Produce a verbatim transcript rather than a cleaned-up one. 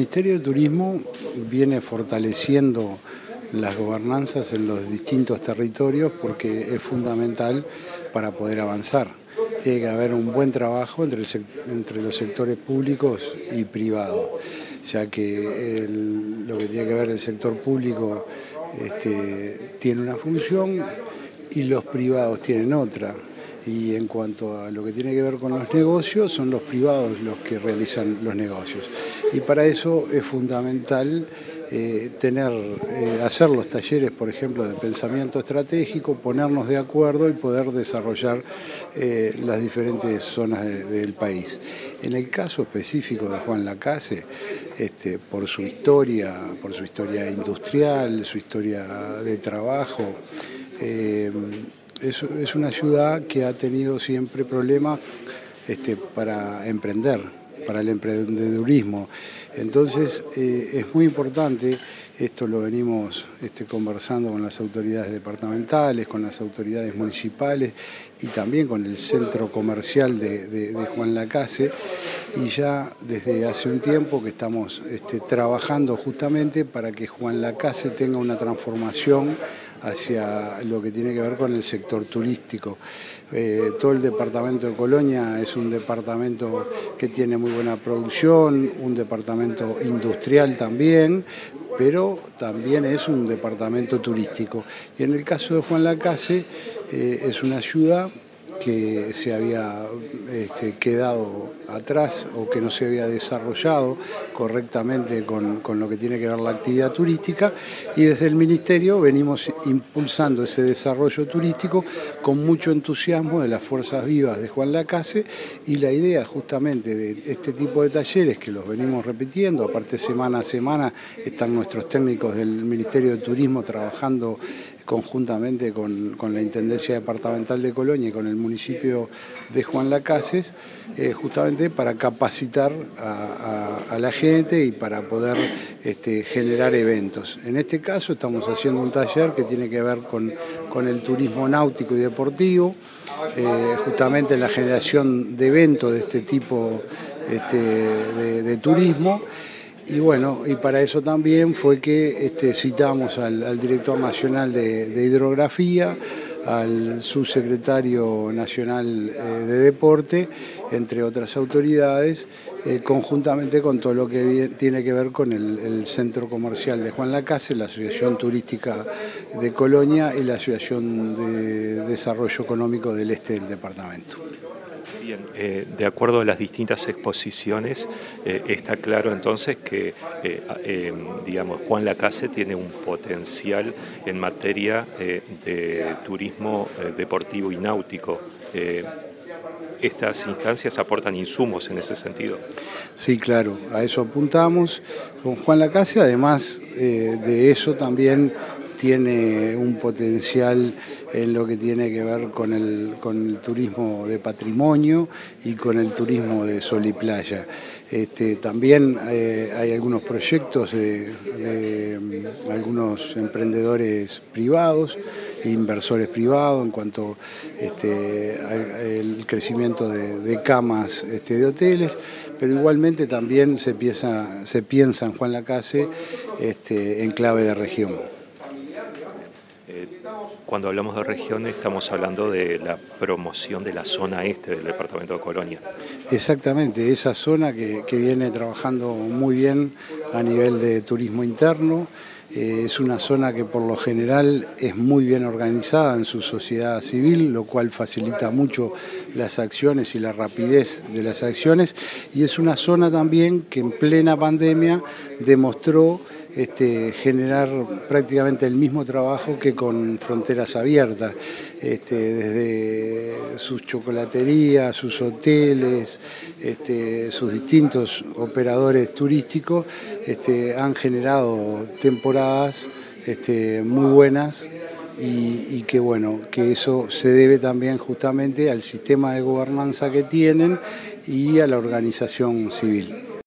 Ministerio de Turismo viene fortaleciendo las gobernanzas en los distintos territorios porque es fundamental para poder avanzar. Tiene que haber un buen trabajo entre, el, entre los sectores públicos y privados, ya que el, lo que tiene que ver el sector público este, tiene una función y los privados tienen otra. Y en cuanto a lo que tiene que ver con los negocios, son los privados los que realizan los negocios. Y para eso es fundamental eh, tener, eh, hacer los talleres, por ejemplo, de pensamiento estratégico, ponernos de acuerdo y poder desarrollar eh, las diferentes zonas de, del país. En el caso específico de Juan Lacase, este, por su historia, por su historia industrial, su historia de trabajo, eh, Es, es una ciudad que ha tenido siempre problemas este, para emprender, para el emprendedurismo. Entonces eh, es muy importante, esto lo venimos este, conversando con las autoridades departamentales, con las autoridades municipales y también con el centro comercial de, de, de Juan Lacase, y ya desde hace un tiempo que estamos este, trabajando justamente para que Juan Lacase tenga una transformación hacia lo que tiene que ver con el sector turístico. Eh, todo el departamento de Colonia es un departamento que tiene muy buena producción, un departamento industrial también, pero también es un departamento turístico. Y en el caso de Juan Lacase eh, es una ciudad que se había este, quedado atrás o que no se había desarrollado correctamente con, con lo que tiene que ver la actividad turística, y desde el Ministerio venimos impulsando ese desarrollo turístico con mucho entusiasmo de las fuerzas vivas de Juan Lacase, y la idea justamente de este tipo de talleres que los venimos repitiendo, aparte semana a semana están nuestros técnicos del Ministerio de Turismo trabajando conjuntamente con, con la Intendencia Departamental de Colonia y con el municipio de Juan Lacase, eh, justamente para capacitar a, a, a la gente y para poder este, generar eventos. En este caso estamos haciendo un taller que tiene que ver con, con el turismo náutico y deportivo, eh, justamente la generación de eventos de este tipo este, de, de turismo. Y bueno, y para eso también fue que este, citamos al, al director nacional de, de hidrografía, al subsecretario nacional eh, de deporte, entre otras autoridades, eh, conjuntamente con todo lo que tiene que ver con el, el centro comercial de Juan Lacase, la Asociación Turística de Colonia y la Asociación de Desarrollo Económico del Este del departamento. Bien, eh, de acuerdo a las distintas exposiciones, eh, está claro entonces que, eh, eh, digamos, Juan Lacase tiene un potencial en materia eh, de turismo eh, deportivo y náutico. Eh, ¿Estas instancias aportan insumos en ese sentido? Sí, claro, a eso apuntamos con Juan Lacase, además eh, de eso también tiene un potencial en lo que tiene que ver con el, con el turismo de patrimonio y con el turismo de sol y playa. Este, también eh, hay algunos proyectos de, de um, algunos emprendedores privados, inversores privados en cuanto este, al crecimiento de, de camas este, de hoteles, pero igualmente también se piensa, se piensa en Juan Lacase este, en clave de región. Cuando hablamos de región estamos hablando de la promoción de la zona este del departamento de Colonia. Exactamente, esa zona que, que viene trabajando muy bien a nivel de turismo interno. Eh, es una zona que por lo general es muy bien organizada en su sociedad civil, lo cual facilita mucho las acciones y la rapidez de las acciones, y es una zona también que en plena pandemia demostró Este, generar prácticamente el mismo trabajo que con fronteras abiertas, este, desde sus chocolaterías, sus hoteles, este, sus distintos operadores turísticos este, han generado temporadas este, muy buenas. Y, y que bueno, que eso se debe también justamente al sistema de gobernanza que tienen y a la organización civil.